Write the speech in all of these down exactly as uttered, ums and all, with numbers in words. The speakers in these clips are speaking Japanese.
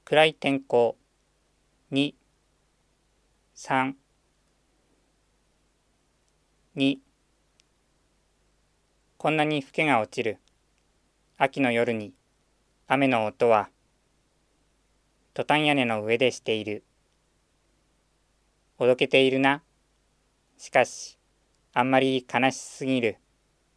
暗い天候。に、さん、に、こんなに更けが落ちる。秋の夜に雨の音はトタン屋根の上でしている。おどけているな。しかし、あんまり悲しすぎる。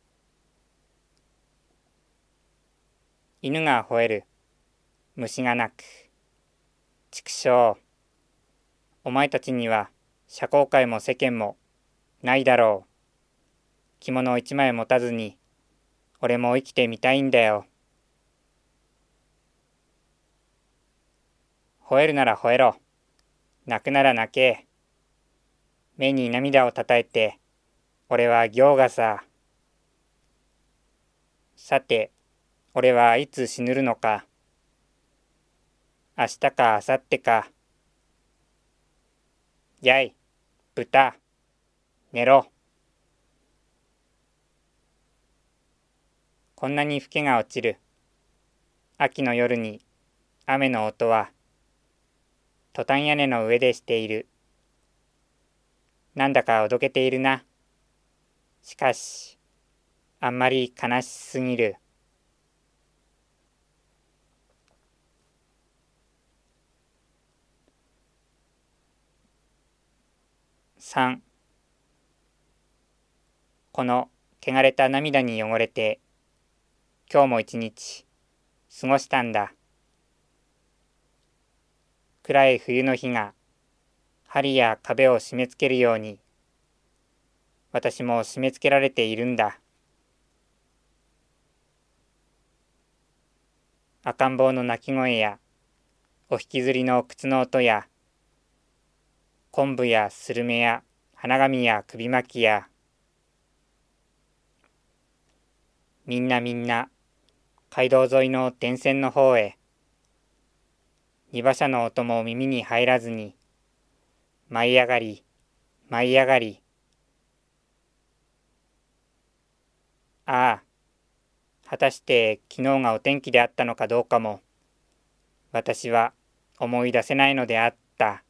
犬が吠える。虫が鳴く。畜生。お前たちには社交界も世間もないだろう。着物を一枚持たずに、俺も生きてみたいんだよ。吠えるなら吠えろ。泣くなら泣け。目に涙をたたえて、俺は行がさ。さて、俺はいつ死ぬるのか。明日か明後日か。やい、豚、寝ろ。こんなに更けが落ちる。秋の夜に雨の音はトタン屋根の上でしている。なんだかおどけているな。しかし、あんまり悲しすぎる。さん、この汚れた涙に汚れて、今日も一日過ごしたんだ。暗い冬の日が針や壁を締め付けるように、私も締め付けられているんだ。赤ん坊の泣き声や、お引きずりの靴の音や、昆布やスルメや花紙や首巻きや、みんなみんな街道沿いの電線の方へ、荷馬車の音も耳に入らずに、舞い上がり、舞い上がり。ああ、果たして昨日がお天気であったのかどうかも、私は思い出せないのであった。